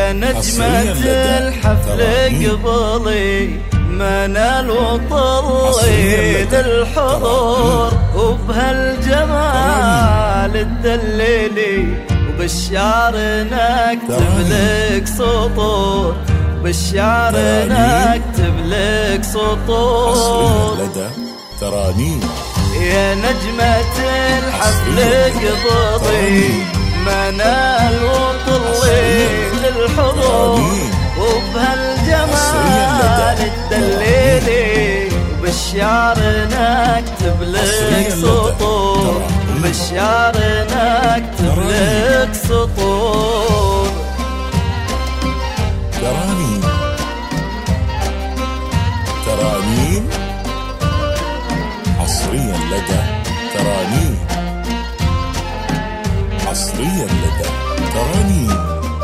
يا نجمة الحفل قبلي منال وطلي للحضور، وبهالجمال تدللي وبالشعر نكتب لك سطور، بالشعر نكتب لك سطور. لدى ترانيم يا نجمة الحفل قبضي منال وطلي للحضور، وبهالجمال تدللي وبالشعر نكتب لك سطور، بالشعر نكتب لك سطور. ترانيم ترانيم حصريا لدى ترانيم، حصريا لدى ترانيم،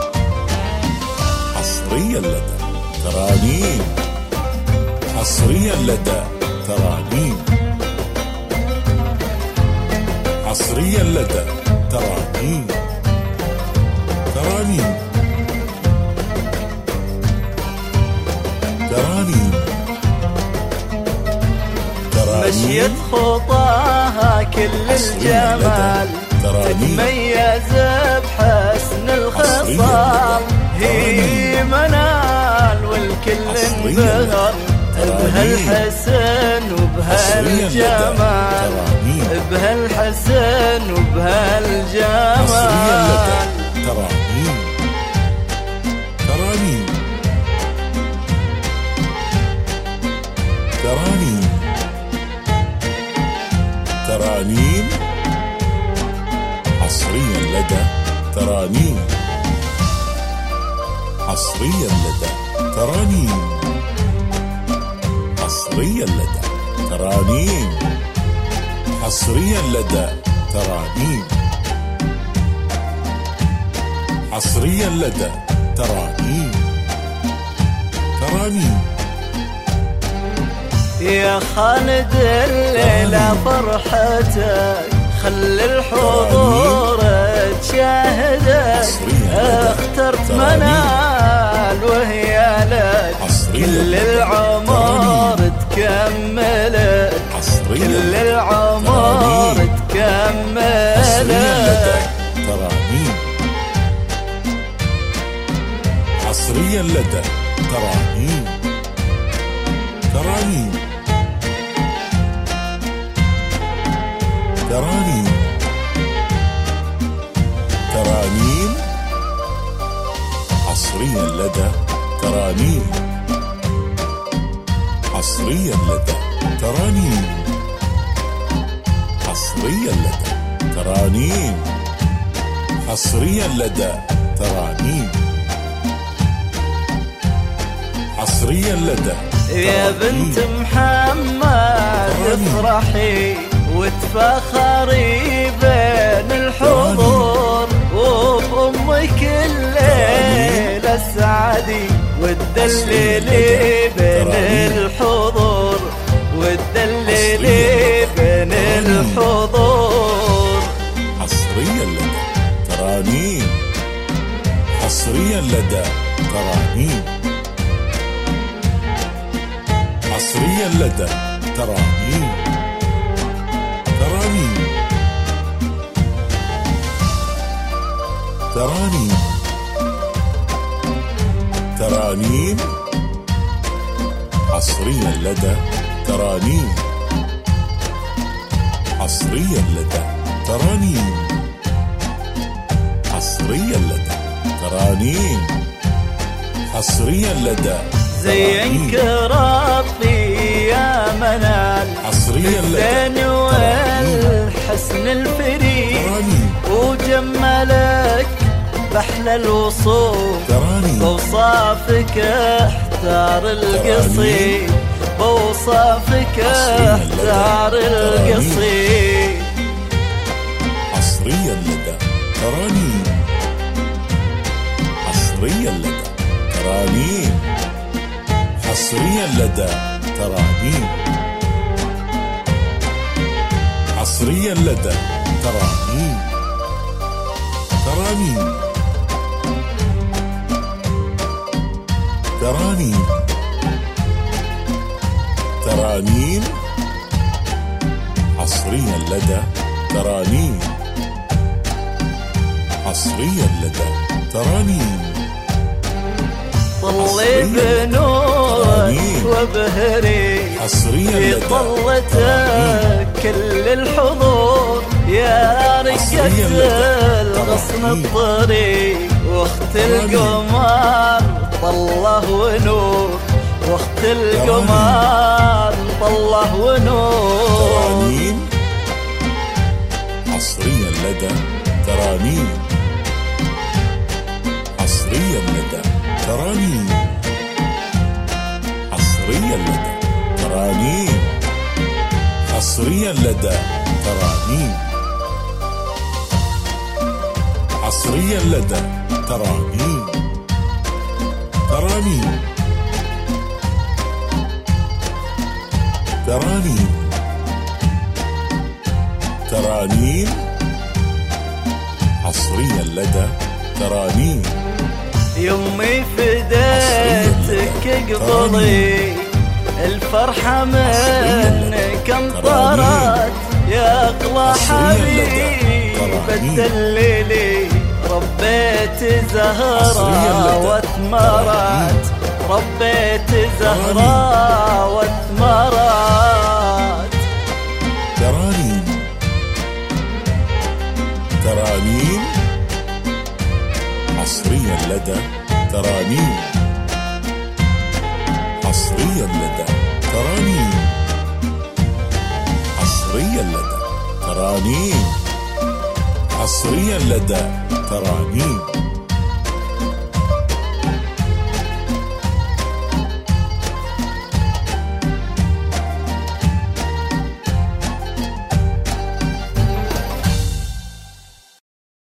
حصريا لدى ترانيم، حصريا لدى ترانيم، حصريا لدى ترانيم. ترانيم ترانيم مشيت خطاها كل الجمال، تتميز بحسن الخصال، هي منال والكل انبهر بهالحسن وبهالجمال، بهالحسن وبهالجمال. ترانيم ترانيم ترانيم ترانيم حصريا لدى ترانيم، حصريا لدى ترانيم، حصريا لدى ترانيم، حصريا لدى ترانيم، حصريا لدى ترانيم. ترانيم يا خالد الليلة فرحتك، خل الحضور تشاهدك، اخترت منال وهي لك كل العمر تكملك، كل العمر تكملك. ترانيم حصريا لدى ترانيم. ترانيم ترانيم ترانيم حصريا لدى ترانيم، حصريا لدى ترانيم، حصريا لدى ترانيم، حصريا لدى ترانيم، حصريا لدى. يا بنت محمد افرحي وتفخري بين الحضور، وبأمك الليلة السعدي وتدللي بين الحضور، وتدللي بين الحضور. حصريا لدى ترانيم، حصريا لدى ترانيم، حصريا لدى ترانيم. ترانيم ترانيم ترانيم حصريا لدى ترانيم، حصريا لدى ترانيم، حصريا لدى ترانيم، حصريا لدى زينك ربي يا منال، حصريا لدى والحسن الفريد، وجملك بأحلى الوصوف، بوصافك احتار القصيد، بوصافك احتار القصيد. حصريا لدى ترانيم، حصريا لدى ترانيم، حصريا لدى ترانيم، حصريا لدى ترانيم. ترانيم ترانيم ترانيم حصريا لدى ترانيم حصريا لدى ترانيم طلي بنور وبهري في طلته كل الحضور يا رقة الغصن الطريق واخت القمر طله ونور واخت القمر طله ونور. ترانيم حصريا لدى ترانيم حصريا لدى ترانيم حصريا لدى ترانيم حصريا لدى ترانيم حصريا لدى ترانيم ترانيم ترانيم ترانيم حصريا لدى ترانيم. يمي فديتك قبضي الفرحة منك انطرت يا اغلى حبيب الدليلي ربيت زهرة واثمرت ربيت زهرة واثمرت. ترانيم ترانيم حصريا لدى ترانيم حصريا لدى ترانيم حصريا لدى ترانيم حصريا لدى ترانيم.